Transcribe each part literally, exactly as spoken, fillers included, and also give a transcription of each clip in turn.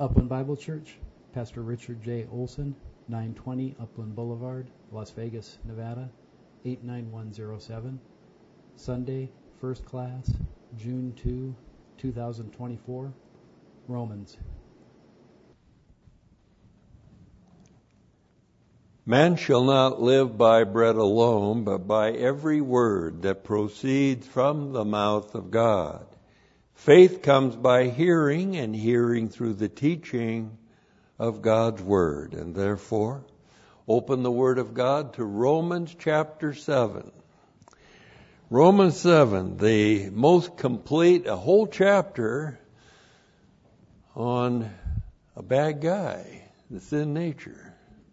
Upland Bible Church, Pastor Richard J. Olson, nine twenty Upland Boulevard, Las Vegas, Nevada, eight nine one zero seven. Sunday, First Class, June second, two thousand twenty-four. Romans. Man shall not live by bread alone, but by every word that proceeds from the mouth of God. Faith comes by hearing, and hearing through the teaching of God's Word. And therefore, open the Word of God to Romans chapter seven. Romans seven, the most complete, a whole chapter on a bad guy, the sin nature.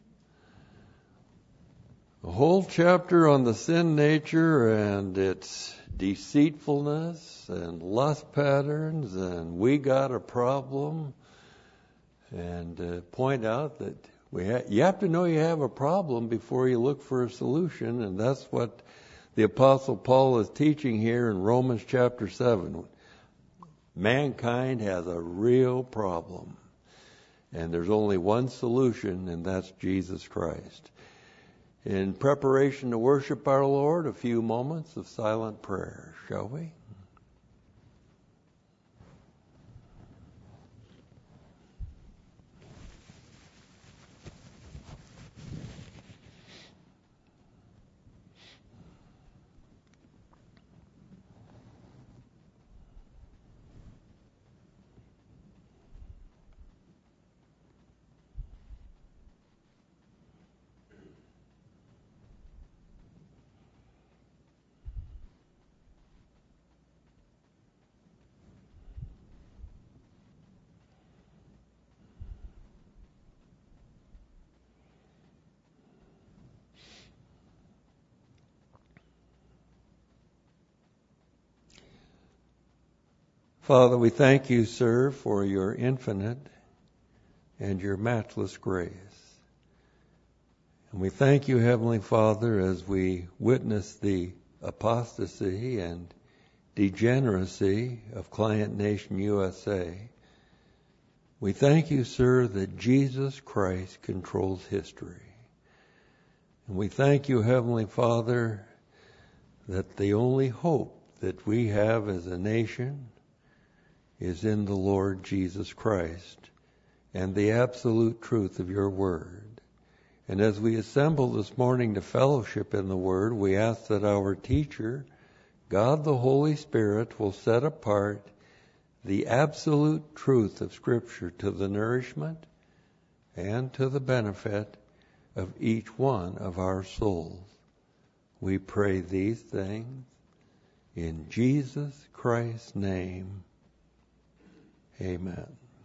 A whole chapter on the sin nature and its deceitfulness and lust patterns, and we got a problem, and uh, point out that we ha- you have to know you have a problem before you look for a solution, and that's what the Apostle Paul is teaching here in Romans chapter seven. Mankind has a real problem, and there's only one solution, and that's Jesus Christ. In preparation to worship our Lord, a few moments of silent prayer, shall we? Father, we thank you, sir, for your infinite and your matchless grace. And we thank you, Heavenly Father, as we witness the apostasy and degeneracy of Client Nation U S A. We thank you, sir, that Jesus Christ controls history. And we thank you, Heavenly Father, that the only hope that we have as a nation is in the Lord Jesus Christ and the absolute truth of your word. And as we assemble this morning to fellowship in the word, we ask that our teacher, God the Holy Spirit, will set apart the absolute truth of Scripture to the nourishment and to the benefit of each one of our souls. We pray these things in Jesus Christ's name. Amen.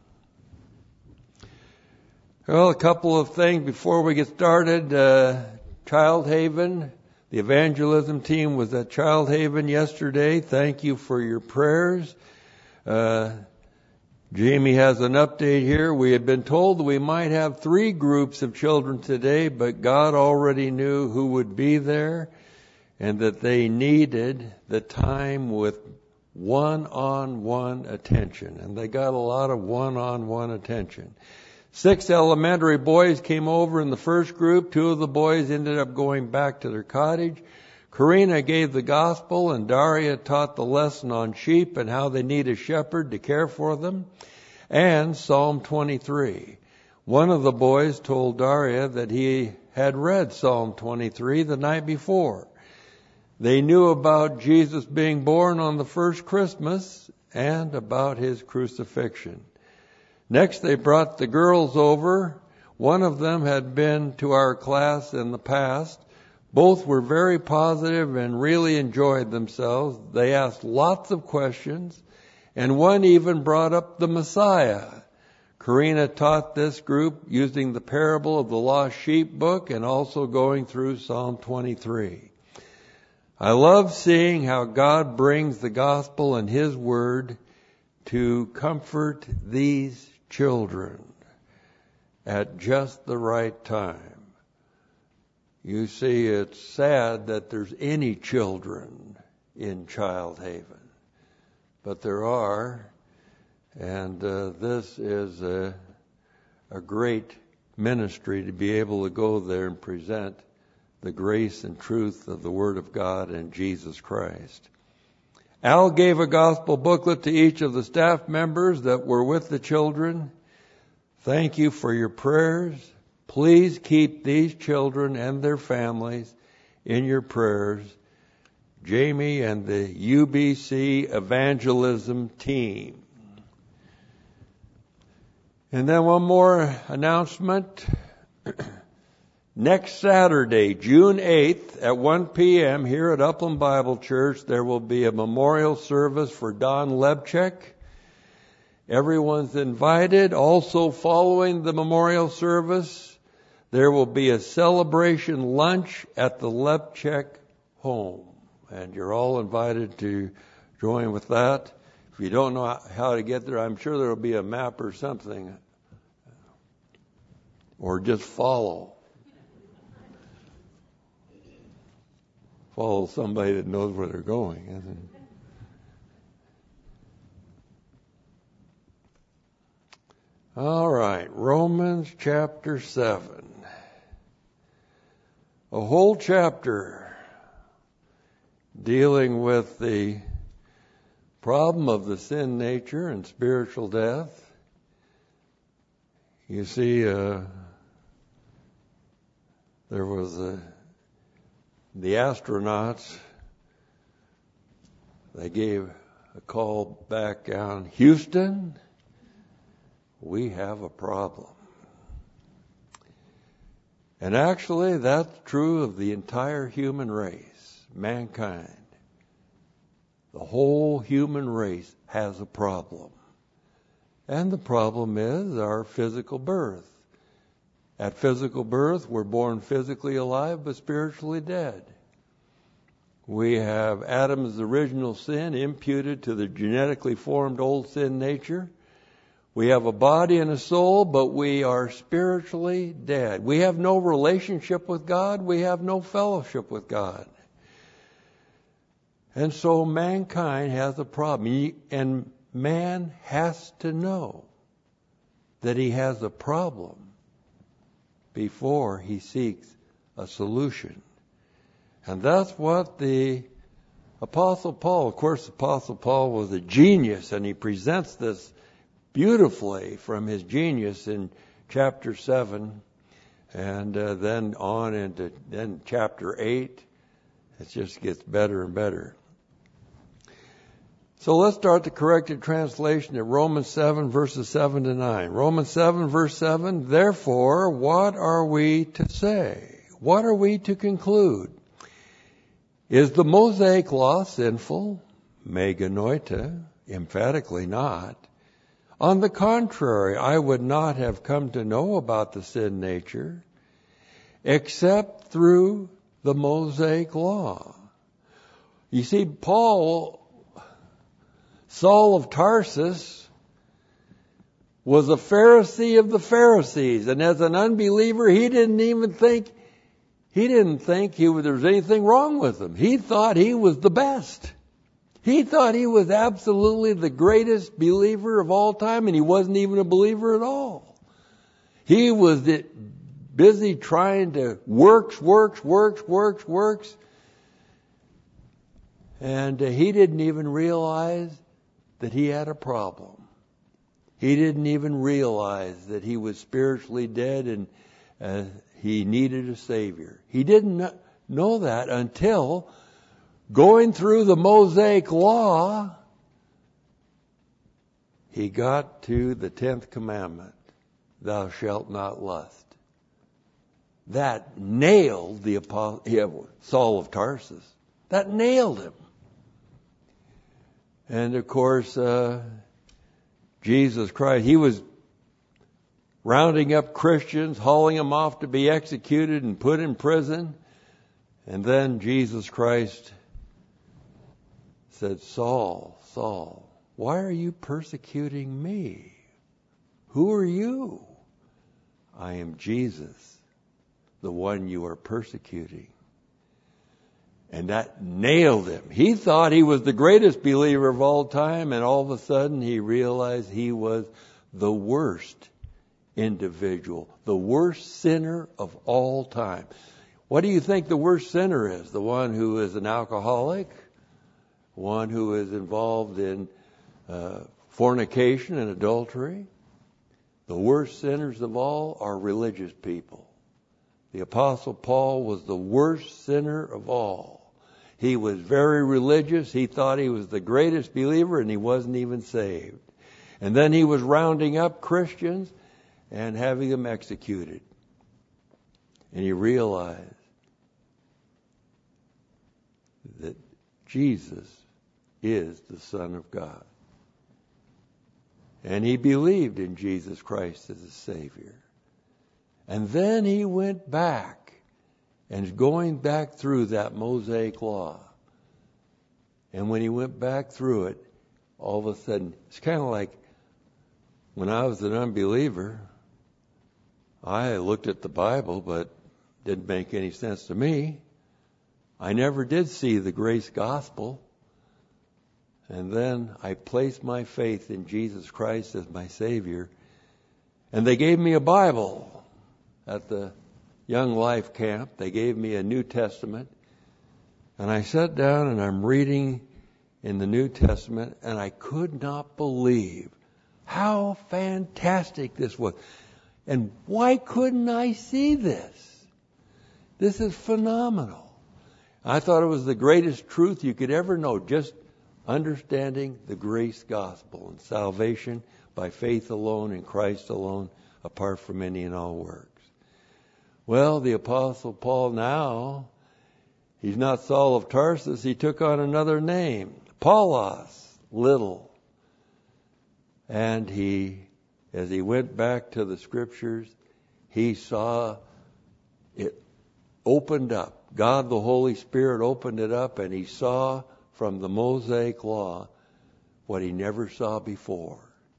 Well, a couple of things before we get started. Uh, Child Haven, the evangelism team was at Child Haven yesterday. Thank you for your prayers. Uh, Jamie has an update here. We had been told that we might have three groups of children today, but God already knew who would be there and that they needed the time with one-on-one attention. And they got a lot of one-on-one attention. Six elementary boys came over in the first group. Two of the boys ended up going back to their cottage. Karina gave the gospel, and Daria taught the lesson on sheep and how they need a shepherd to care for them, and Psalm twenty-three. One of the boys told Daria that he had read Psalm twenty-three the night before. They knew about Jesus being born on the first Christmas and about his crucifixion. Next, they brought the girls over. One of them had been to our class in the past. Both were very positive and really enjoyed themselves. They asked lots of questions, and one even brought up the Messiah. Karina taught this group using the parable of the lost sheep book and also going through Psalm twenty-three. I love seeing how God brings the gospel and his word to comfort these children at just the right time. You see, it's sad that there's any children in Child Haven, but there are, and uh, this is a a great ministry to be able to go there and present the grace and truth of the Word of God and Jesus Christ. Al gave a gospel booklet to each of the staff members that were with the children. Thank you for your prayers. Please keep these children and their families in your prayers. Jamie and the U B C evangelism team. And then one more announcement. Next Saturday, June eighth at one p.m. here at Upland Bible Church, there will be a memorial service for Don Lebchek. Everyone's invited. Also following the memorial service, there will be a celebration lunch at the Lebchek home. And you're all invited to join with that. If you don't know how to get there, I'm sure there will be a map or something. Or just follow. Follow somebody that knows where they're going, isn't it? All right, Romans chapter seven. A whole chapter dealing with the problem of the sin nature and spiritual death. You see, uh, there was a, the astronauts, they gave a call back down, Houston, we have a problem. And actually, that's true of the entire human race, mankind. The whole human race has a problem. And the problem is our physical birth. At physical birth, we're born physically alive but spiritually dead. We have Adam's original sin imputed to the genetically formed old sin nature. We have a body and a soul, but we are spiritually dead. We have no relationship with God. We have no fellowship with God. And so mankind has a problem. And man has to know that he has a problem before he seeks a solution. And that's what the Apostle Paul, of course, the Apostle Paul was a genius, and he presents this beautifully from his genius in chapter seven, and uh, then on into then chapter eight. It just gets better and better. So let's start the corrected translation at Romans seven, verses seven to nine. Romans seven, verse seven, therefore, what are we to say? What are we to conclude? Is the Mosaic law sinful? Meganoita, emphatically not. On the contrary, I would not have come to know about the sin nature except through the Mosaic law. You see, Paul, Saul of Tarsus, was a Pharisee of the Pharisees, and as an unbeliever, he didn't even think he didn't think he, there was anything wrong with him. He thought he was the best. He thought he was absolutely the greatest believer of all time, and he wasn't even a believer at all. He was busy trying to works, works, works, works, works, and uh, he didn't even realize that he had a problem. He didn't even realize that he was spiritually dead and uh, he needed a Savior. He didn't know that until going through the Mosaic law, he got to the tenth commandment, thou shalt not lust. That nailed the apostle, Saul of Tarsus. That nailed him. And of course, uh, Jesus Christ, he was rounding up Christians, hauling them off to be executed and put in prison. And then Jesus Christ said, Saul, Saul, why are you persecuting me? Who are you? I am Jesus, the one you are persecuting. And that nailed him. He thought he was the greatest believer of all time, and all of a sudden he realized he was the worst individual, the worst sinner of all time. What do you think the worst sinner is? The one who is an alcoholic? One who is involved in uh, fornication and adultery? The worst sinners of all are religious people. The Apostle Paul was the worst sinner of all. He was very religious. He thought he was the greatest believer, and he wasn't even saved. And then he was rounding up Christians and having them executed. And he realized that Jesus is the Son of God. And he believed in Jesus Christ as a Savior. And then he went back and going back through that Mosaic law. And when he went back through it, all of a sudden, it's kind of like when I was an unbeliever, I looked at the Bible, but it didn't make any sense to me. I never did see the grace gospel. And then I placed my faith in Jesus Christ as my Savior. And they gave me a Bible at the Young Life Camp. They gave me a New Testament. And I sat down and I'm reading in the New Testament, and I could not believe how fantastic this was. And why couldn't I see this? This is phenomenal. I thought it was the greatest truth you could ever know, just understanding the grace gospel and salvation by faith alone in Christ alone, apart from any and all works. Well, the Apostle Paul now, he's not Saul of Tarsus. He took on another name, Paulos, little. And he, as he went back to the Scriptures, he saw it opened up. God, the Holy Spirit, opened it up, and he saw from the Mosaic law what he never saw before.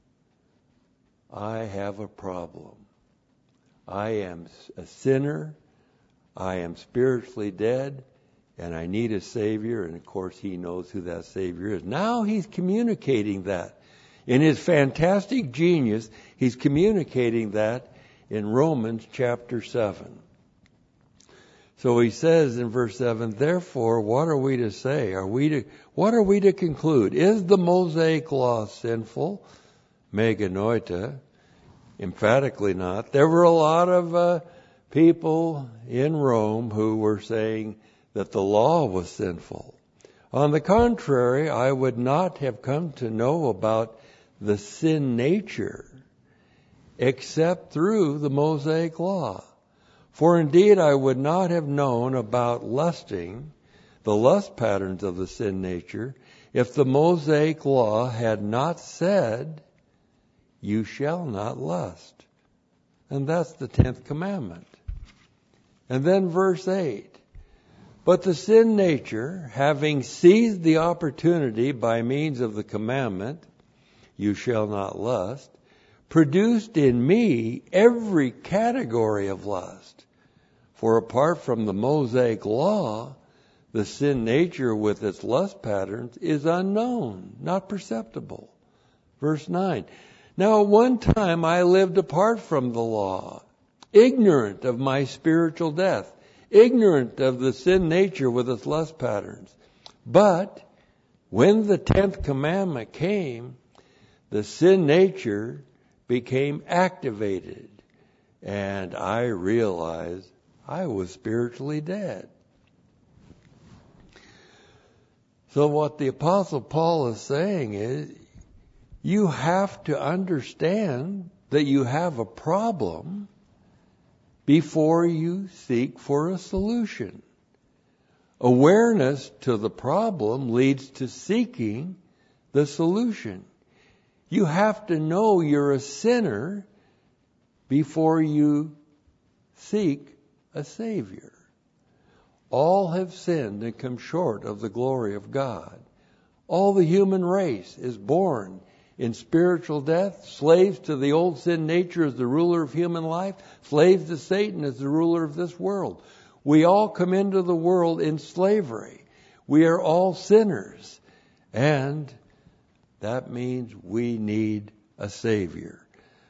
I have a problem. I am a sinner. I am spiritually dead, and I need a Savior. And of course, he knows who that Savior is. Now he's communicating that. In his fantastic genius, he's communicating that in Romans chapter seven. So he says in verse seven, therefore, what are we to say? Are we to, what are we to conclude? Is the Mosaic law sinful? Meganoita. Emphatically not. There were a lot of uh, people in Rome who were saying that the law was sinful. On the contrary, I would not have come to know about the sin nature except through the Mosaic law. For indeed I would not have known about lusting, the lust patterns of the sin nature, if the Mosaic law had not said, you shall not lust. And that's the tenth commandment. And then verse eight. But the sin nature, having seized the opportunity by means of the commandment, you shall not lust, produced in me every category of lust. For apart from the Mosaic law, the sin nature with its lust patterns is unknown, not perceptible. Verse nine. Now at one time I lived apart from the law, ignorant of my spiritual death, ignorant of the sin nature with its lust patterns. But when the tenth commandment came, the sin nature became activated, and I realized I was spiritually dead. So what the Apostle Paul is saying is, you have to understand that you have a problem before you seek for a solution. Awareness to the problem leads to seeking the solution. You have to know you're a sinner before you seek a Savior. All have sinned and come short of the glory of God. All the human race is born in spiritual death, slaves to the old sin nature as the ruler of human life, slaves to Satan as the ruler of this world. We all come into the world in slavery. We are all sinners. And that means we need a Savior.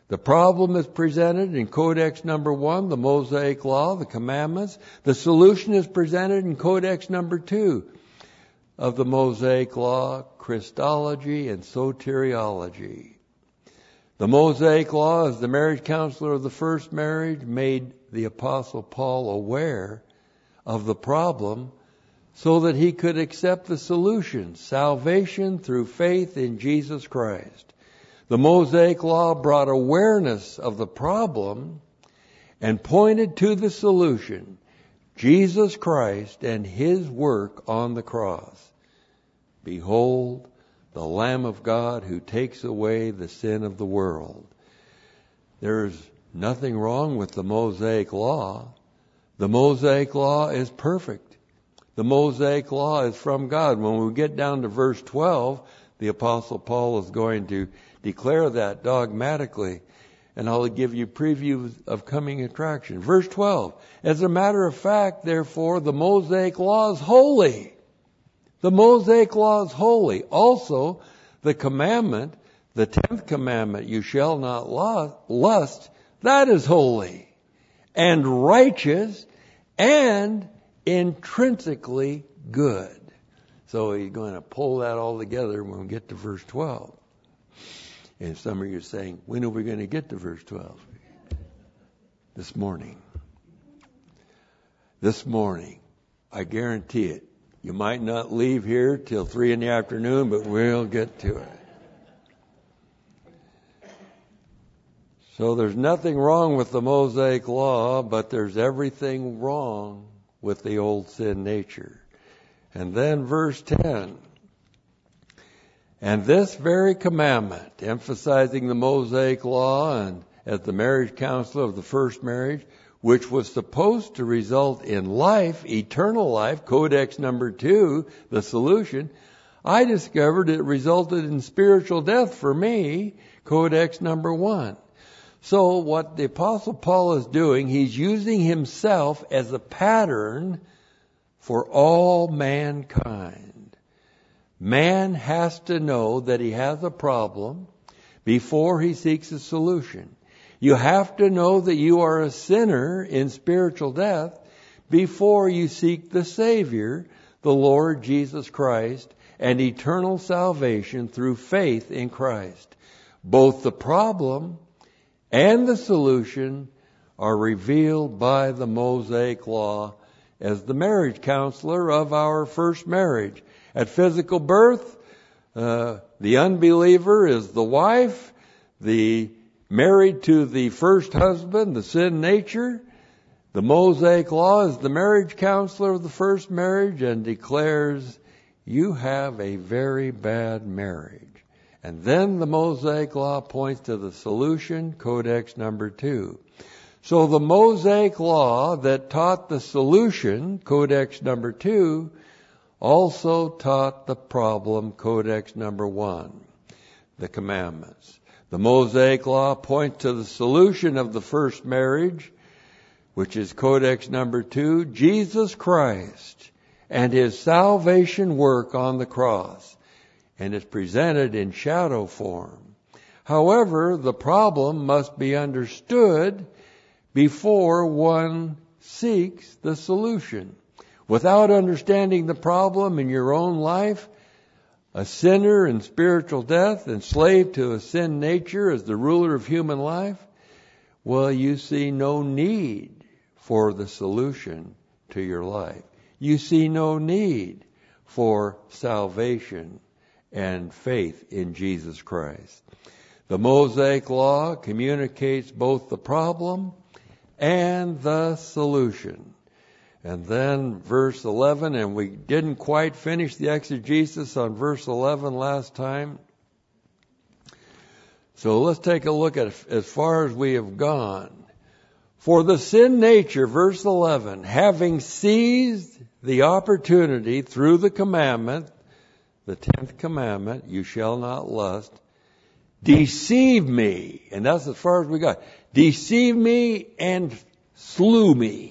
The problem is presented in Codex number one, the Mosaic Law, the commandments. The solution is presented in Codex number two of the Mosaic Law, Christology and Soteriology. The Mosaic Law, as the marriage counselor of the first marriage, made the Apostle Paul aware of the problem so that he could accept the solution, salvation through faith in Jesus Christ. The Mosaic Law brought awareness of the problem and pointed to the solution, Jesus Christ and His work on the cross. Behold, the Lamb of God who takes away the sin of the world. There's nothing wrong with the Mosaic Law. The Mosaic Law is perfect. The Mosaic Law is from God. When we get down to verse twelve, the Apostle Paul is going to declare that dogmatically, and I'll give you previews of coming attraction. Verse twelve, as a matter of fact, therefore, the Mosaic Law is holy. The Mosaic Law is holy. Also, the commandment, the tenth commandment, you shall not lust, that is holy and righteous and intrinsically good. So he's going to pull that all together when we get to verse twelve. And some of you are saying, when are we going to get to verse twelve? This morning. This morning. I guarantee it. You might not leave here till three in the afternoon, but we'll get to it. So there's nothing wrong with the Mosaic Law, but there's everything wrong with the old sin nature. And then verse ten. And this very commandment, emphasizing the Mosaic Law and as the marriage counselor of the first marriage, which was supposed to result in life, eternal life, Codex number two, the solution, I discovered it resulted in spiritual death for me, Codex number one. So what the Apostle Paul is doing, he's using himself as a pattern for all mankind. Man has to know that he has a problem before he seeks a solution. You have to know that you are a sinner in spiritual death before you seek the Savior, the Lord Jesus Christ, and eternal salvation through faith in Christ. Both the problem and the solution are revealed by the Mosaic Law as the marriage counselor of our first marriage. At physical birth, uh, the unbeliever is the wife, the married to the first husband, the sin nature. The Mosaic Law is the marriage counselor of the first marriage and declares you have a very bad marriage. And then the Mosaic Law points to the solution, Codex number two. So the Mosaic Law that taught the solution, Codex number two, also taught the problem, Codex number one, the commandments. The Mosaic Law points to the solution of the first marriage, which is Codex number two, Jesus Christ and His salvation work on the cross, and is presented in shadow form. However, the problem must be understood before one seeks the solution. Without understanding the problem in your own life, a sinner in spiritual death, enslaved to a sin nature as the ruler of human life, well, you see no need for the solution to your life. You see no need for salvation and faith in Jesus Christ. The Mosaic Law communicates both the problem and the solution. And then verse eleven, and we didn't quite finish the exegesis on verse eleven last time. So let's take a look at as far as we have gone. For the sin nature, verse eleven, having seized the opportunity through the commandment, the tenth commandment, you shall not lust, deceive me. And that's as far as we got. Deceive me and slew me.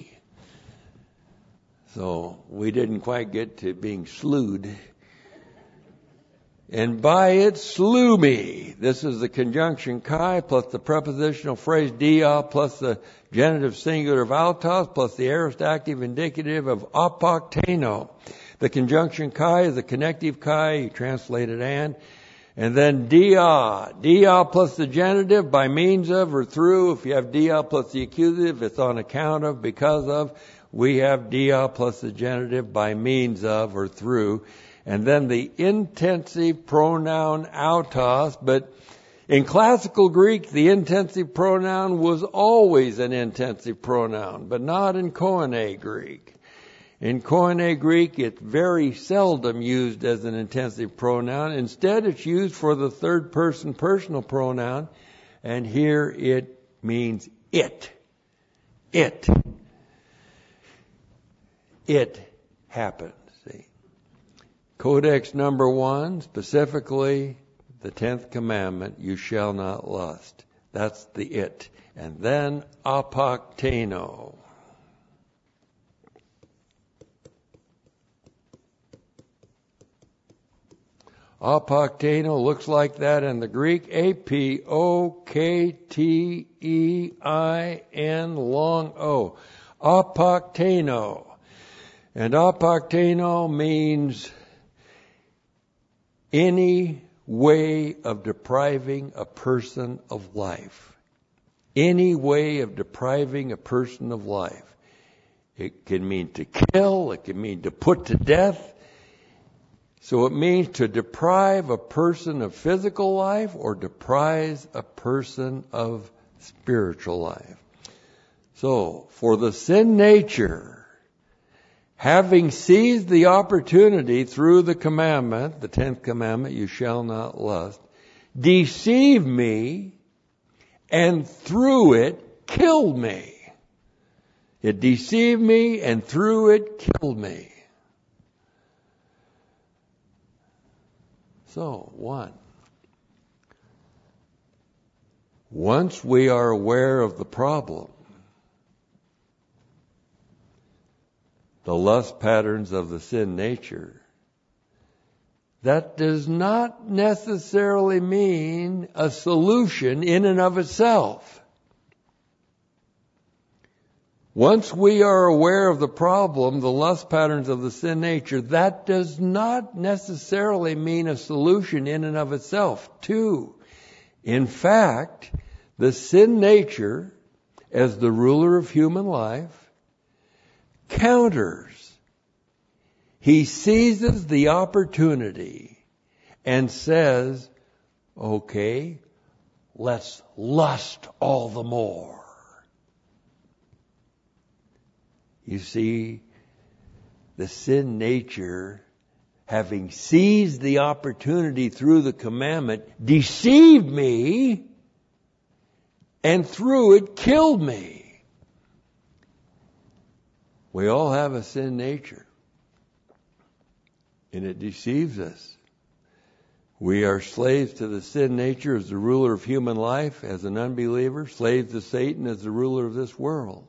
So we didn't quite get to being slewed. and by it slew me. This is the conjunction kai plus the prepositional phrase dia plus the genitive singular of autos plus the aorist active indicative of apokteno. The conjunction kai is the connective kai, you translate it and, and then dia. Dia plus the genitive by means of or through. If you have dia plus the accusative, it's on account of, because of. We have dia plus the genitive by means of or through. And then the intensive pronoun autos, but in classical Greek, the intensive pronoun was always an intensive pronoun, but not in Koine Greek. In Koine Greek, it's very seldom used as an intensive pronoun. Instead, it's used for the third person personal pronoun, and here it means it. It. It happened. See? Codex number one, specifically the tenth commandment, you shall not lust. That's the it. And then apokteno. Apokteno looks like that in the Greek. A P O K T E I N long O. Apokteno. And apokteno means any way of depriving a person of life. Any way of depriving a person of life. It can mean to kill, it can mean to put to death. So it means to deprive a person of physical life or deprive a person of spiritual life. So, for the sin nature, having seized the opportunity through the commandment, the tenth commandment, you shall not lust, deceived me and through it killed me. It deceived me and through it killed me. So, one. Once we are aware of the problem, the lust patterns of the sin nature, that does not necessarily mean a solution in and of itself. Once we are aware of the problem, the lust patterns of the sin nature, that does not necessarily mean a solution in and of itself. Two, in fact, the sin nature, as the ruler of human life, counters. He seizes the opportunity and says, okay, let's lust all the more. You see, the sin nature, having seized the opportunity through the commandment, deceived me and through it killed me. We all have a sin nature, and it deceives us. We are slaves to the sin nature as the ruler of human life, as an unbeliever, slaves to Satan as the ruler of this world.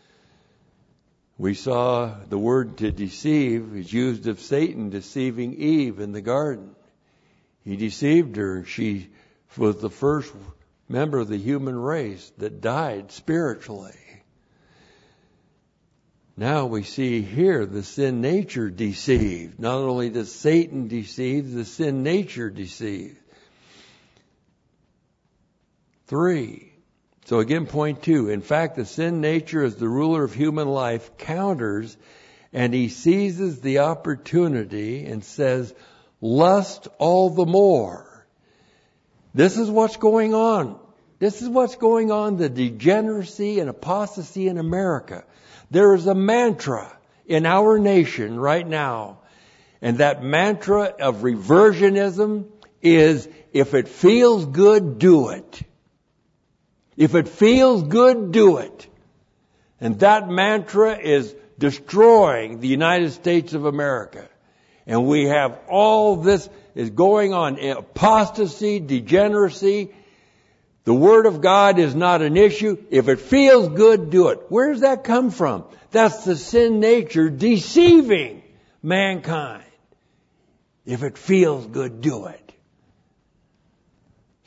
We saw the word to deceive is used of Satan deceiving Eve in the garden. He deceived her, and she was the first member of the human race that died spiritually. Now we see here the sin nature deceived. Not only does Satan deceive, the sin nature deceived. Three. So again, point two. In fact, the sin nature as the ruler of human life counters, and he seizes the opportunity and says, lust all the more. This is what's going on. This is what's going on, the degeneracy and apostasy in America. There is a mantra in our nation right now, and that mantra of reversionism is, if it feels good, do it. If it feels good, do it. And that mantra is destroying the United States of America. And we have all this is going on. Apostasy, degeneracy. The Word of God is not an issue. If it feels good, do it. Where does that come from? That's the sin nature deceiving mankind. If it feels good, do it.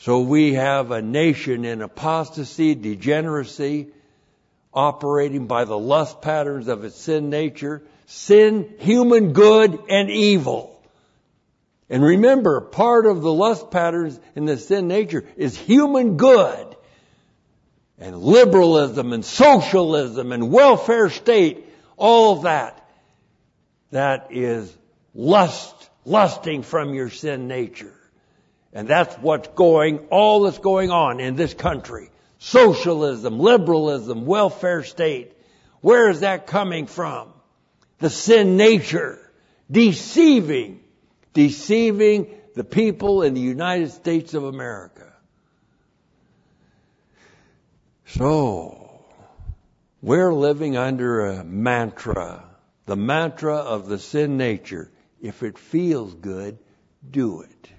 So we have a nation in apostasy, degeneracy, operating by the lust patterns of its sin nature. Sin, human good, and evil. And remember, part of the lust patterns in the sin nature is human good. And liberalism and socialism and welfare state, all of that. That is lust, lusting from your sin nature. And that's what's going, all that's going on in this country. Socialism, liberalism, welfare state. Where is that coming from? The sin nature. Deceiving. Deceiving the people in the United States of America. So, we're living under a mantra. The mantra of the sin nature. If it feels good, do it.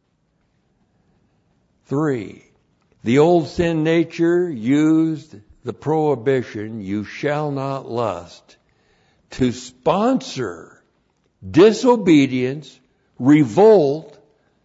Three, the old sin nature used the prohibition, you shall not lust, to sponsor disobedience, revolt,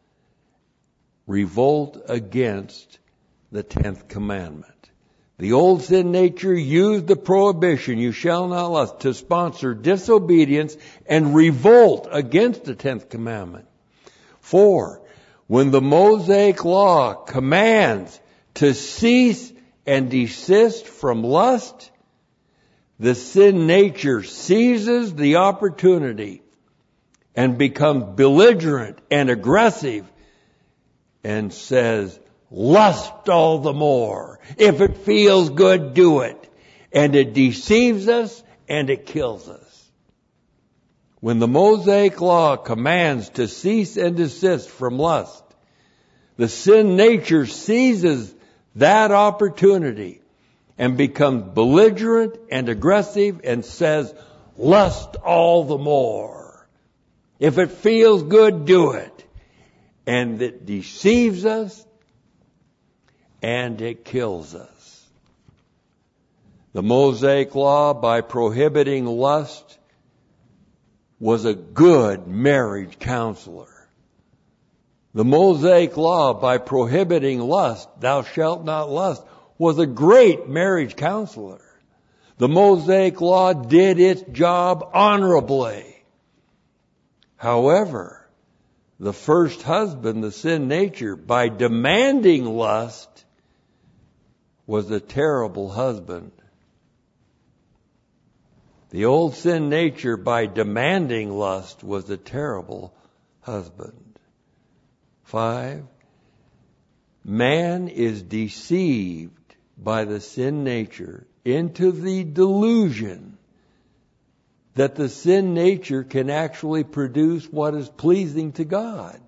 revolt against the tenth commandment. The old sin nature used the prohibition, you shall not lust, to sponsor disobedience and revolt against the tenth commandment. Four, when the Mosaic law commands to cease and desist from lust, the sin nature seizes the opportunity and becomes belligerent and aggressive and says, lust all the more. If it feels good, do it. And it deceives us and it kills us. When the Mosaic law commands to cease and desist from lust, the sin nature seizes that opportunity and becomes belligerent and aggressive and says, lust all the more. If it feels good, do it. And it deceives us and it kills us. The Mosaic law, by prohibiting lust, was a good marriage counselor. The Mosaic law, by prohibiting lust, thou shalt not lust, was a great marriage counselor. The Mosaic law did its job honorably. However, the first husband, the sin nature, by demanding lust, was a terrible husband. The old sin nature, by demanding lust, was a terrible husband. Five, man is deceived by the sin nature into the delusion that the sin nature can actually produce what is pleasing to God.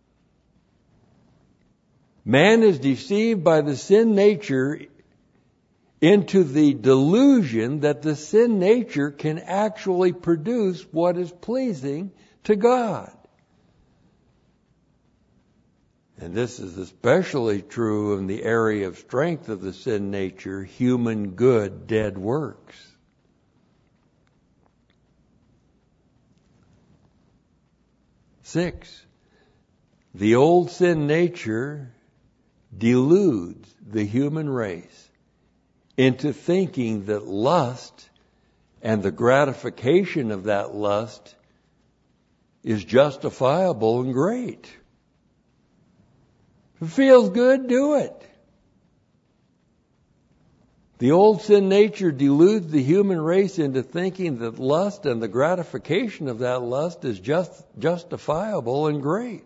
Man is deceived by the sin nature into the delusion that the sin nature can actually produce what is pleasing to God. And this is especially true in the area of strength of the sin nature, human good, dead works. Six, the old sin nature deludes the human race into thinking that lust and the gratification of that lust is justifiable and great. If it feels good, do it. The old sin nature deludes the human race into thinking that lust and the gratification of that lust is just justifiable and great.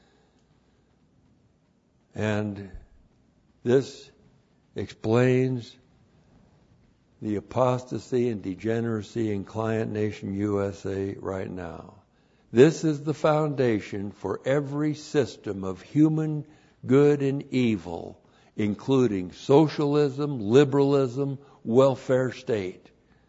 And this explains the apostasy and degeneracy in Client Nation U S A right now. This is the foundation for every system of human good and evil, including socialism, liberalism, welfare state.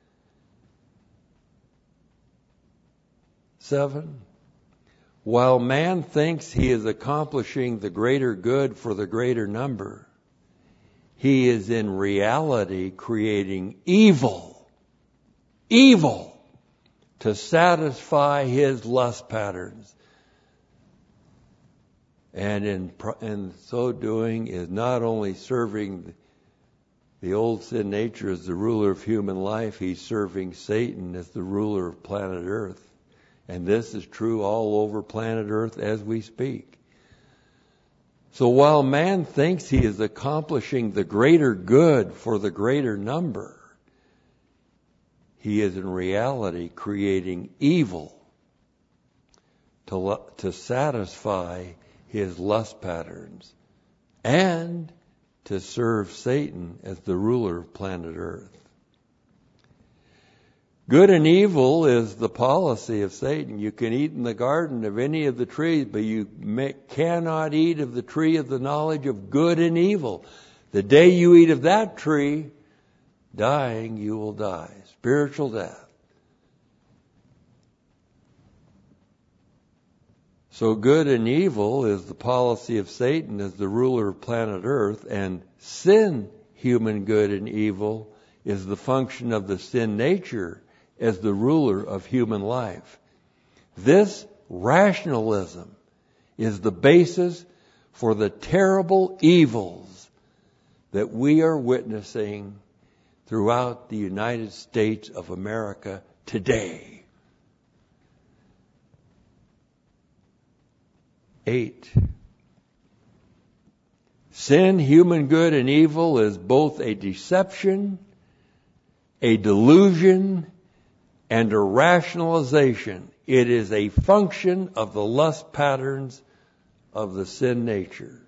Seven, while man thinks he is accomplishing the greater good for the greater number, he is in reality creating evil, evil to satisfy his lust patterns. And in, in so doing is not only serving the old sin nature as the ruler of human life, he's serving Satan as the ruler of planet Earth. And this is true all over planet Earth as we speak. So while man thinks he is accomplishing the greater good for the greater number, he is in reality creating evil to, to satisfy his lust patterns and to serve Satan as the ruler of planet Earth. Good and evil is the policy of Satan. You can eat in the garden of any of the trees, but you may, cannot eat of the tree of the knowledge of good and evil. The day you eat of that tree, dying, you will die. Spiritual death. So good and evil is the policy of Satan as the ruler of planet Earth, and sin, human good and evil, is the function of the sin nature as the ruler of human life. This rationalism is the basis for the terrible evils that we are witnessing throughout the United States of America today. Eight. Sin, human good and evil, is both a deception, a delusion, and a rationalization. It is a function of the lust patterns of the sin nature.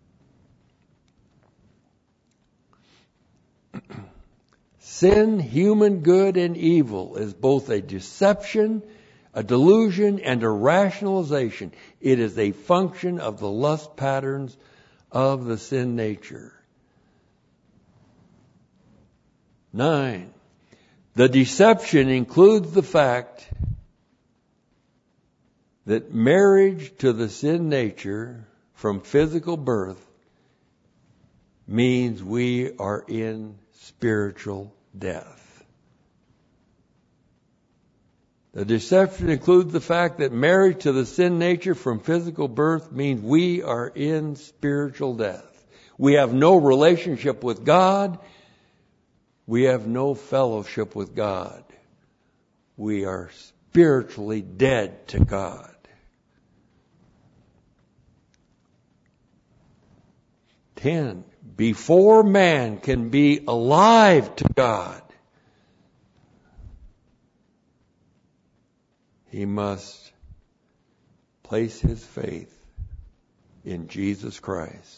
Sin, human good and evil, is both a deception, a delusion, and a rationalization. It is a function of the lust patterns of the sin nature. Nine. The deception includes the fact that marriage to the sin nature from physical birth means we are in spiritual death. The deception includes the fact that marriage to the sin nature from physical birth means we are in spiritual death. We have no relationship with God. We have no fellowship with God. We are spiritually dead to God. Ten. Before man can be alive to God, he must place his faith in Jesus Christ.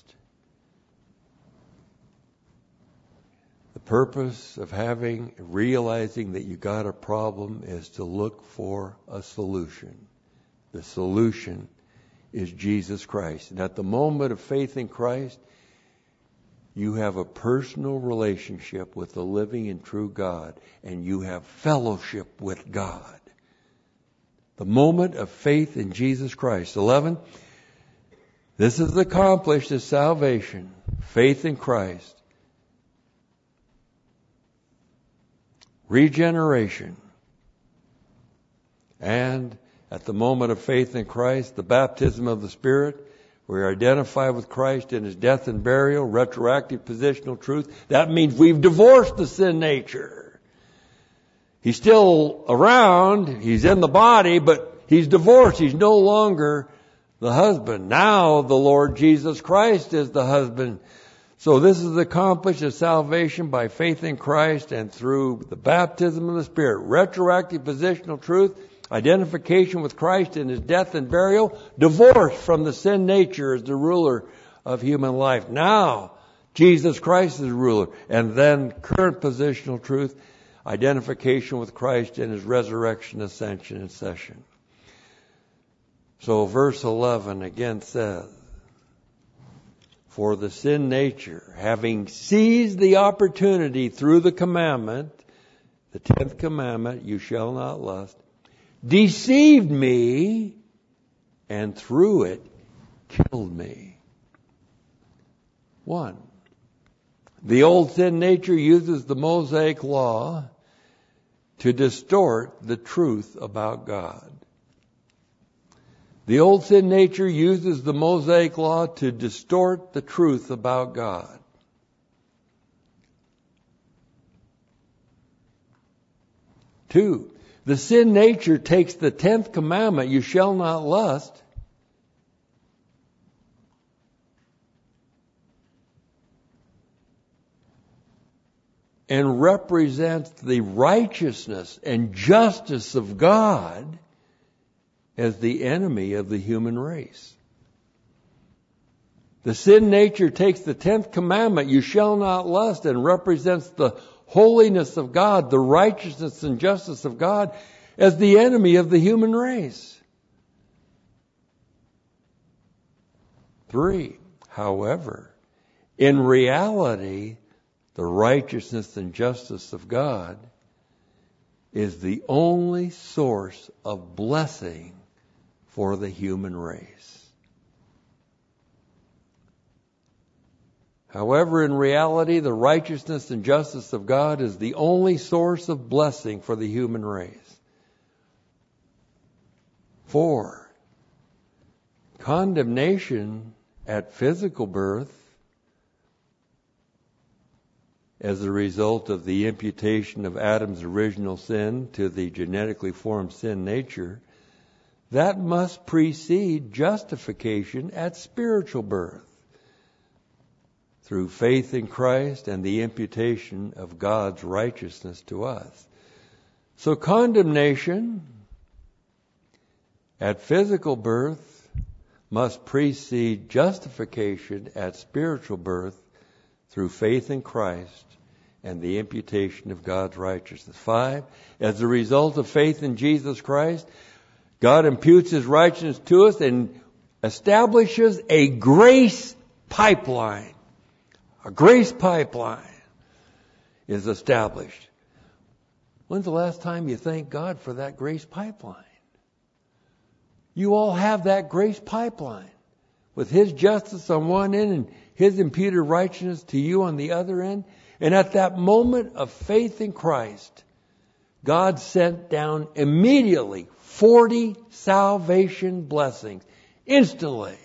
The purpose of having, realizing that you got a problem is to look for a solution. The solution is Jesus Christ. And at the moment of faith in Christ, you have a personal relationship with the living and true God, and you have fellowship with God. The moment of faith in Jesus Christ. Eleven, this is accomplished as salvation, faith in Christ, regeneration, and at the moment of faith in Christ, the baptism of the Spirit. We are identified with Christ in His death and burial, retroactive positional truth. That means we've divorced the sin nature. He's still around, He's in the body, but He's divorced. He's no longer the husband. Now the Lord Jesus Christ is the husband. So this is accomplished as salvation by faith in Christ and through the baptism of the Spirit. Retroactive positional truth, identification with Christ in His death and burial, divorce from the sin nature as the ruler of human life. Now, Jesus Christ is ruler. And then current positional truth, identification with Christ in His resurrection, ascension, and session. So verse eleven again says, for the sin nature, having seized the opportunity through the commandment, the tenth commandment, you shall not lust, deceived me, and through it killed me. One, the old sin nature uses the Mosaic law to distort the truth about God. The old sin nature uses the Mosaic law to distort the truth about God. Two, the sin nature takes the tenth commandment, you shall not lust, and represents the righteousness and justice of God as the enemy of the human race. The sin nature takes the tenth commandment, you shall not lust, and represents the holiness of God, the righteousness and justice of God, as the enemy of the human race. Three, however, in reality, the righteousness and justice of God is the only source of blessing for the human race. However, in reality, the righteousness and justice of God is the only source of blessing for the human race. Four, condemnation at physical birth as a result of the imputation of Adam's original sin to the genetically formed sin nature, that must precede justification at spiritual birth through faith in Christ and the imputation of God's righteousness to us. So condemnation at physical birth must precede justification at spiritual birth through faith in Christ and the imputation of God's righteousness. Five, as a result of faith in Jesus Christ, God imputes His righteousness to us and establishes a grace pipeline. A grace pipeline is established. When's the last time you thanked God for that grace pipeline? You all have that grace pipeline with His justice on one end and His imputed righteousness to you on the other end. And at that moment of faith in Christ, God sent down immediately forty salvation blessings, instantly,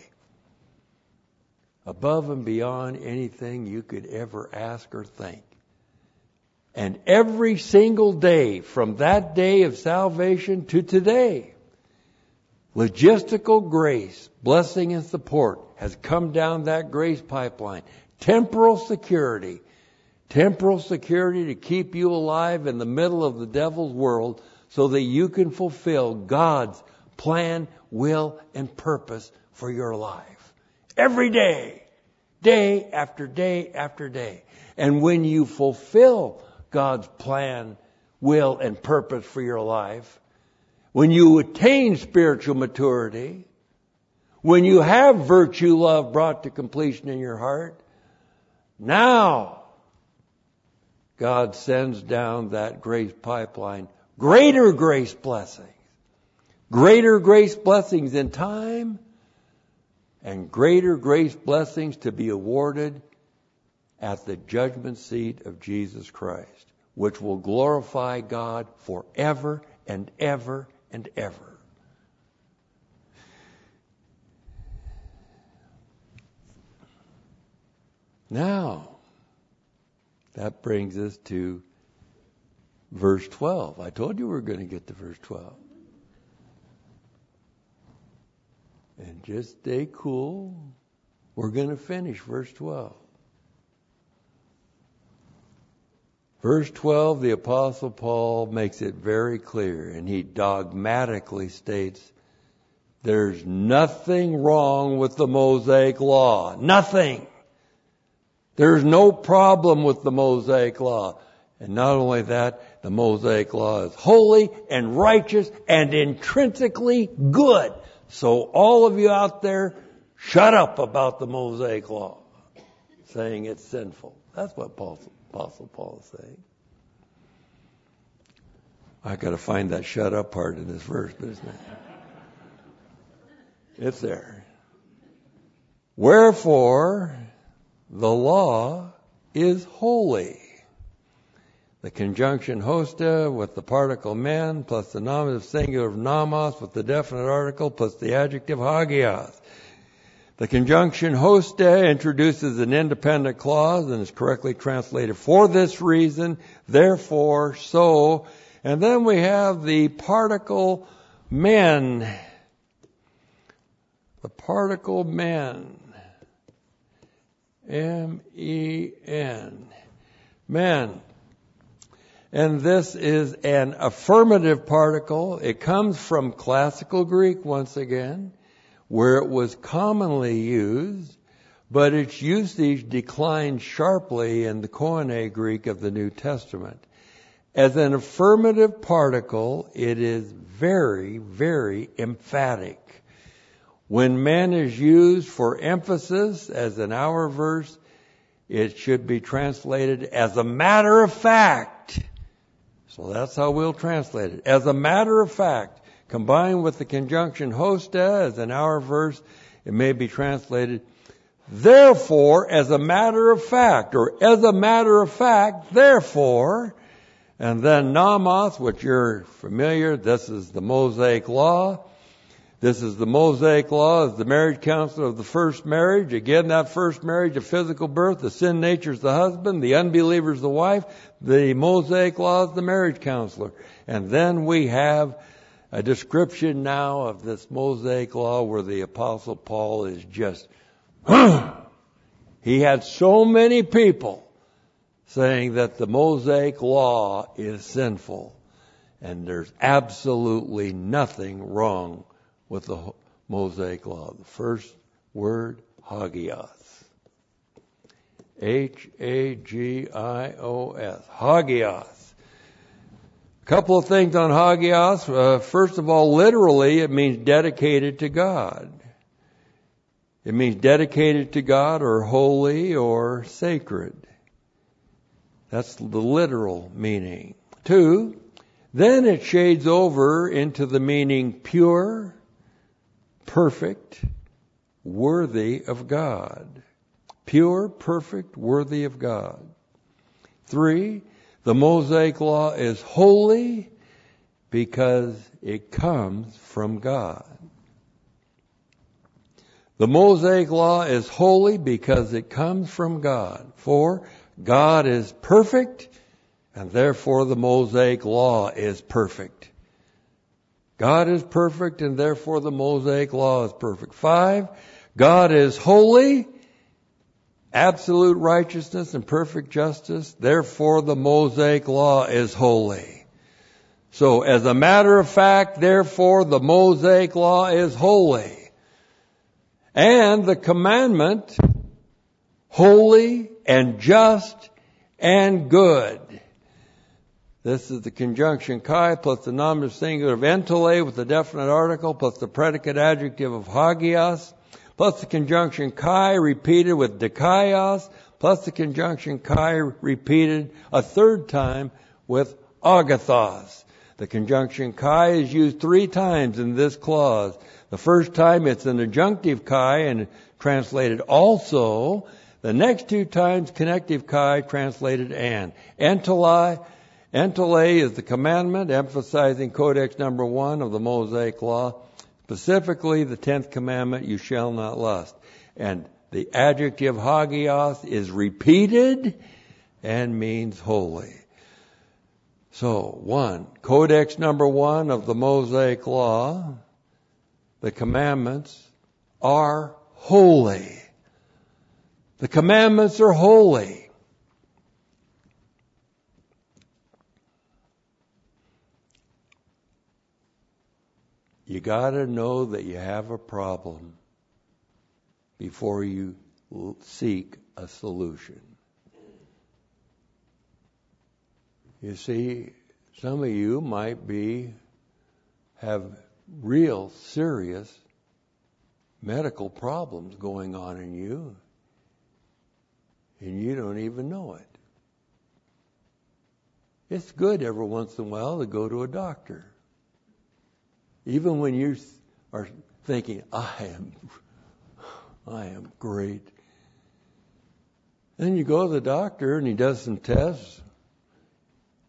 above and beyond anything you could ever ask or think. And every single day from that day of salvation to today, logistical grace, blessing and support has come down that grace pipeline. Temporal security. Temporal security to keep you alive in the middle of the devil's world so that you can fulfill God's plan, will, and purpose for your life. Every day. Day after day after day. And when you fulfill God's plan, will, and purpose for your life, when you attain spiritual maturity, when you have virtue, love brought to completion in your heart, now God sends down that grace pipeline, greater grace blessings, greater grace blessings in time, and greater grace blessings to be awarded at the judgment seat of Jesus Christ, which will glorify God forever and ever and ever. Now, that brings us to verse twelve. I told you we were going to get to verse twelve. And just stay cool. We're going to finish verse twelve. Verse twelve, the Apostle Paul makes it very clear, and he dogmatically states, there's nothing wrong with the Mosaic law. Nothing. There's no problem with the Mosaic law. And not only that, the Mosaic law is holy and righteous and intrinsically good. So all of you out there, shut up about the Mosaic law, saying it's sinful. That's what Apostle Paul is saying. I got to find that shut up part in this verse, but it's not. It's there. Wherefore, the law is holy. the conjunction hosta with the particle men, plus the nominative singular of nomos with the definite article, plus the adjective hagios. The conjunction hosta introduces an independent clause and is correctly translated for this reason, therefore, so. And then we have the particle men. The particle men. M E N. Men. And this is an affirmative particle. It comes from classical Greek once again, where it was commonly used, but its usage declined sharply in the Koine Greek of the New Testament. As an affirmative particle, it is very, very emphatic. When men is used for emphasis, as in our verse, it should be translated as a matter of fact. So that's how we'll translate it. As a matter of fact. Combined with the conjunction hosta, as in our verse, it may be translated, therefore, as a matter of fact, or as a matter of fact, therefore. And then nomos, which you're familiar, this is the Mosaic Law. This is the Mosaic Law, is the marriage counselor of the first marriage. Again, that first marriage, a physical birth, the sin nature is the husband, the unbeliever is the wife, the Mosaic Law is the marriage counselor. And then we have a description now of this Mosaic Law where the Apostle Paul is just, he had so many people saying that the Mosaic Law is sinful. And there's absolutely nothing wrong with the Mosaic Law. The first word, hagios. H A G I O S. Hagios. A couple of things on hagios. Uh, first of all, literally, it means dedicated to God. It means dedicated to God or holy or sacred. That's the literal meaning. Two, then it shades over into the meaning pure, perfect, worthy of God. Pure, perfect, worthy of God. Three, the Mosaic Law is holy because it comes from God. The Mosaic Law is holy because it comes from God. Four, God is perfect, and therefore the Mosaic Law is perfect. God is perfect, and therefore the Mosaic Law is perfect. Five, God is holy, absolute righteousness and perfect justice. Therefore, the Mosaic Law is holy. So, as a matter of fact, therefore, the Mosaic Law is holy. And the commandment, holy and just and good. This is the conjunction kai plus the nominative singular of entole with the definite article plus the predicate adjective of hagios, plus the conjunction kai repeated with dikaios, plus the conjunction kai repeated a third time with agathos. The conjunction kai is used three times in this clause. The first time it's an adjunctive kai and translated also. The next two times connective kai translated and. Entole, entole is the commandment emphasizing codex number one of the Mosaic Law. Specifically, the tenth commandment, you shall not lust. And the adjective hagios is repeated and means holy. So, one, codex number one of the Mosaic Law, the commandments are holy. The commandments are holy. You got to know that you have a problem before you seek a solution. You see, some of you might be have real serious medical problems going on in you, and you don't even know it. It's good every once in a while to go to a doctor. Even when you are thinking, I am, I am great. Then you go to the doctor and he does some tests.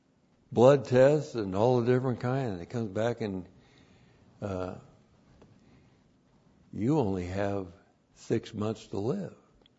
blood tests and all the different kinds, and it comes back and uh, you only have six months to live.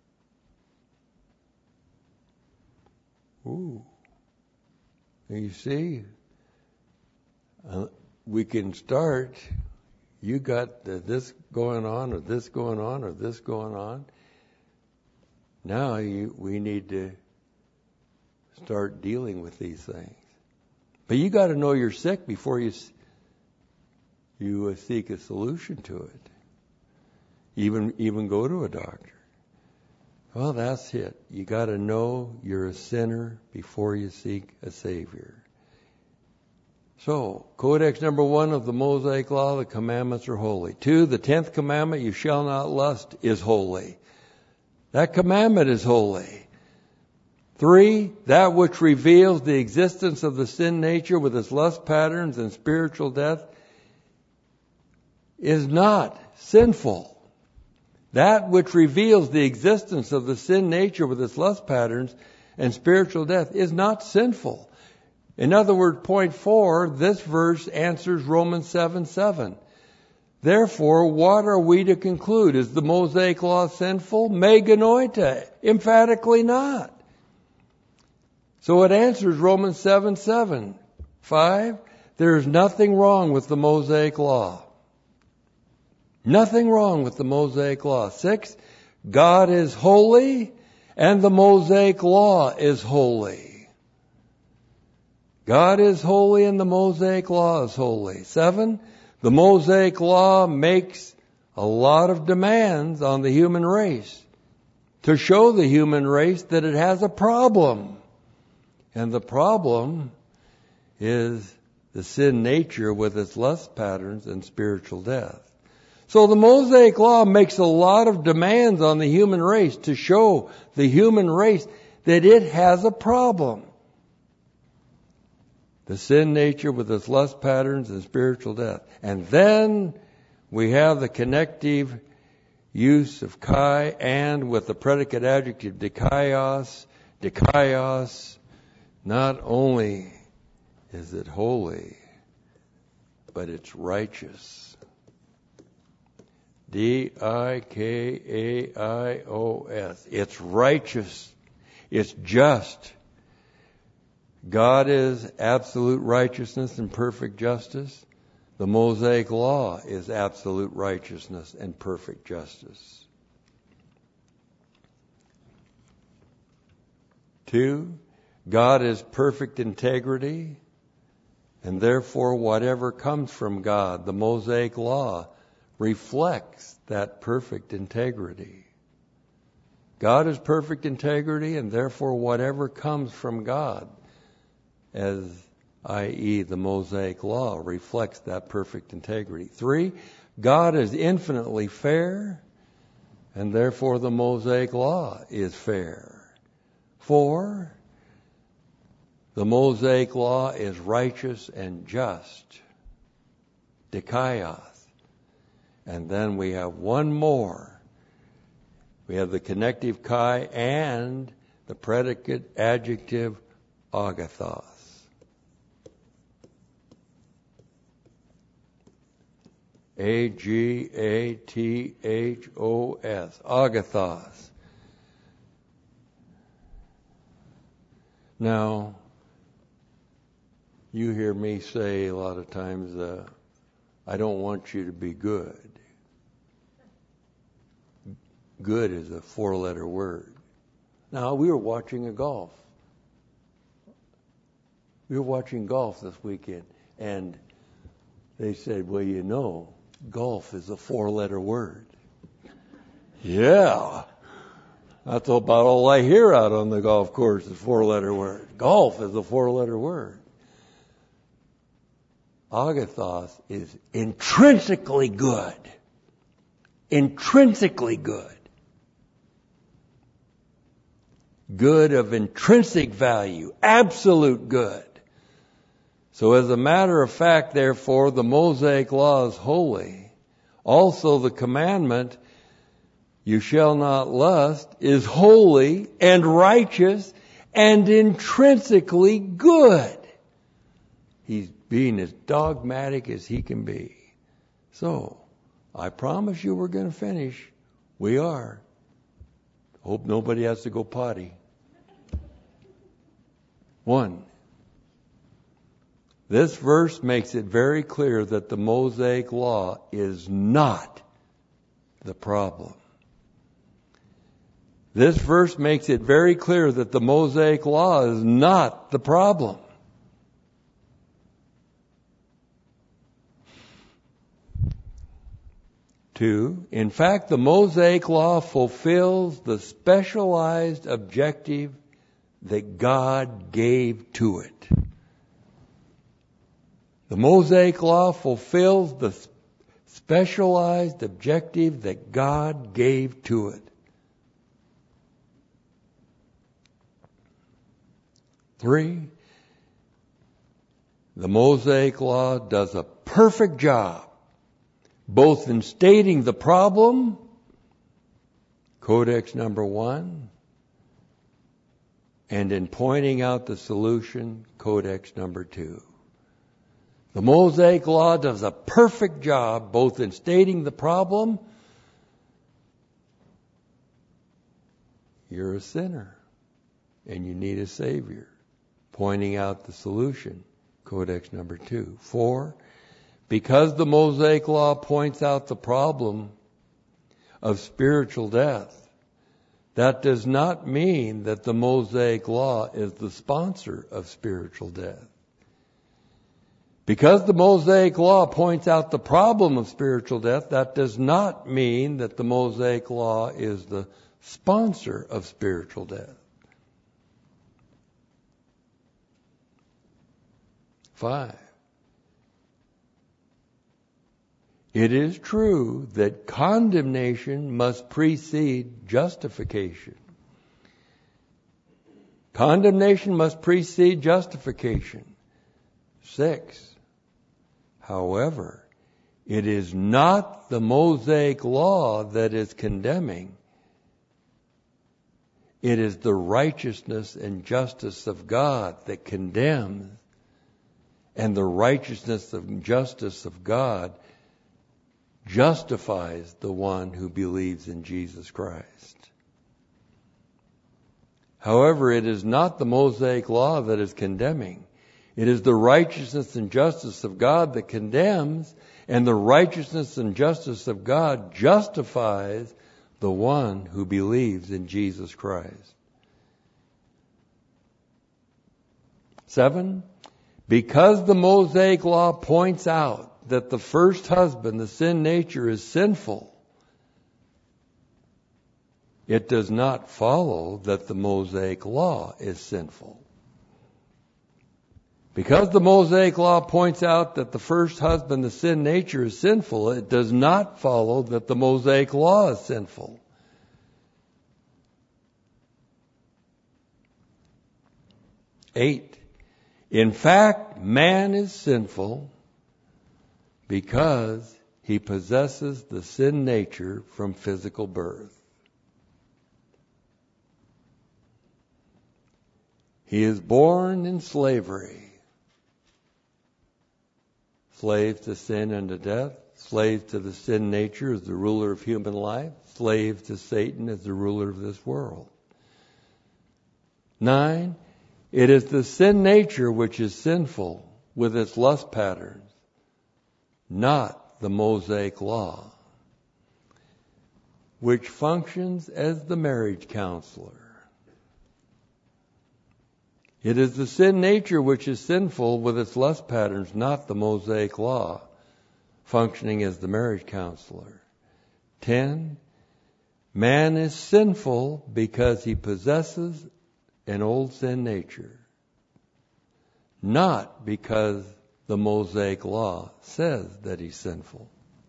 Ooh. And you see, uh, we can start, you got the, this going on or this going on or this going on. Now you, we need to start dealing with these things. But you got to know you're sick before you you uh, seek a solution to it. Even even go to a doctor. Well, that's it. You got to know you're a sinner before you seek a Savior. So, Codex number one of the Mosaic Law, the commandments are holy. Two, the tenth commandment, you shall not lust, is holy. That commandment is holy. Three, that which reveals the existence of the sin nature with its lust patterns and spiritual death is not sinful. That which reveals the existence of the sin nature with its lust patterns and spiritual death is not sinful. In other words, point four, this verse answers Romans seven seven. Therefore, what are we to conclude? Is the Mosaic Law sinful? Me genoita. Emphatically not. So it answers Romans seven seven. Five, there is nothing wrong with the Mosaic Law. Nothing wrong with the Mosaic Law. Six, God is holy and the Mosaic Law is holy. God is holy and the Mosaic Law is holy. Seven, the Mosaic Law makes a lot of demands on the human race to show the human race that it has a problem. And the problem is the sin nature with its lust patterns and spiritual death. So the Mosaic Law makes a lot of demands on the human race to show the human race that it has a problem. The sin nature with its lust patterns and spiritual death. And then we have the connective use of kai and with the predicate adjective dikaios. Dikaios, not only is it holy, but it's righteous. D I K A I O S. It's righteous. It's just. God is absolute righteousness and perfect justice. The Mosaic Law is absolute righteousness and perfect justice. Two, God is perfect integrity, and therefore whatever comes from God, the Mosaic Law, reflects that perfect integrity. God is perfect integrity, and therefore whatever comes from God, as that is the Mosaic Law, reflects that perfect integrity. Three, God is infinitely fair, and therefore the Mosaic Law is fair. Four, the Mosaic Law is righteous and just. Dikaios. And then we have one more. We have the connective kai and the predicate adjective agathos. A G A T H O S. Agathos. Now, you hear me say a lot of times, uh, I don't want you to be good. Good is a four-letter word. Now, we were watching a golf. We were watching golf this weekend, and they said, well, you know, golf is a four-letter word. Yeah. That's about all I hear out on the golf course is four-letter word. Golf is a four-letter word. Agathos is intrinsically good. Intrinsically good. Good of intrinsic value. Absolute good. So as a matter of fact, therefore, the Mosaic Law is holy. Also the commandment, you shall not lust, is holy and righteous and intrinsically good. He's being as dogmatic as he can be. So, I promise you we're going to finish. We are. Hope nobody has to go potty. One. This verse makes it very clear that the Mosaic Law is not the problem. This verse makes it very clear that the Mosaic Law is not the problem. Two, in fact, the Mosaic Law fulfills the specialized objective that God gave to it. The Mosaic Law fulfills the specialized objective that God gave to it. Three, the Mosaic Law does a perfect job both in stating the problem, Codex number one, and in pointing out the solution, Codex number two. The Mosaic Law does a perfect job both in stating the problem, you're a sinner and you need a Savior, pointing out the solution, Codex number two. Four, because the Mosaic Law points out the problem of spiritual death, that does not mean that the Mosaic Law is the sponsor of spiritual death. Because the Mosaic Law points out the problem of spiritual death, that does not mean that the Mosaic Law is the sponsor of spiritual death. Five. It is true that condemnation must precede justification. Condemnation must precede justification. Six. However, it is not the Mosaic Law that is condemning. It is the righteousness and justice of God that condemns, and the righteousness and justice of God justifies the one who believes in Jesus Christ. However, it is not the Mosaic Law that is condemning. It is the righteousness and justice of God that condemns, and the righteousness and justice of God justifies the one who believes in Jesus Christ. Seven, because the Mosaic Law points out that the first husband, the sin nature, is sinful, it does not follow that the Mosaic Law is sinful. Because the Mosaic Law points out that the first husband, the sin nature, is sinful, it does not follow that the Mosaic Law is sinful. Eight. In fact, man is sinful because he possesses the sin nature from physical birth. He is born in slavery. Slave to sin and to death. Slave to the sin nature as the ruler of human life. Slave to Satan as the ruler of this world. Nine, it is the sin nature which is sinful with its lust patterns, not the Mosaic Law, which functions as the marriage counselor. It is the sin nature which is sinful with its lust patterns, not the Mosaic Law, functioning as the marriage counselor. Ten, man is sinful because he possesses an old sin nature, not because the Mosaic Law says that he's sinful.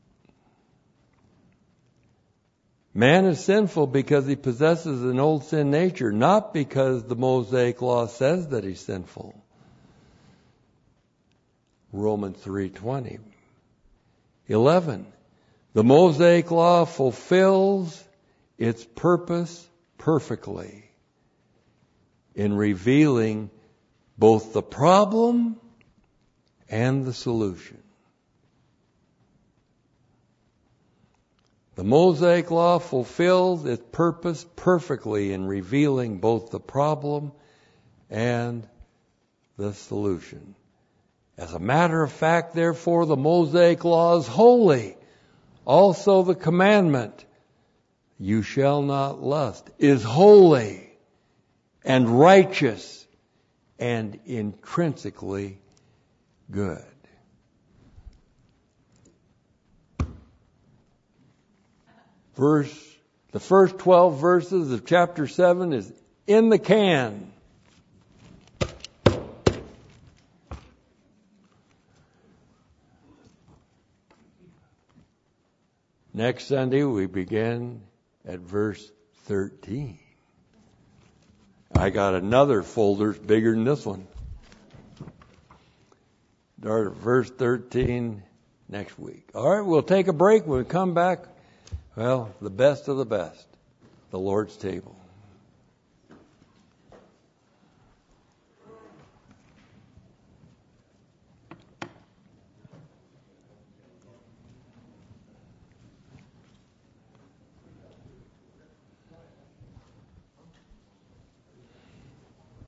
Man is sinful because he possesses an old sin nature, not because the Mosaic Law says that he's sinful. Romans three twenty. Eleven. The Mosaic Law fulfills its purpose perfectly in revealing both the problem and the solution. The Mosaic Law fulfills its purpose perfectly in revealing both the problem and the solution. As a matter of fact, therefore, the Mosaic Law is holy. Also the commandment, you shall not lust, is holy and righteous and intrinsically good. Verse, the first twelve verses of chapter seven is in the can. Next Sunday we begin at verse thirteen. I got another folder bigger than this one. Start at verse thirteen next week. All right, we'll take a break. When we come back, well, the best of the best, the Lord's table.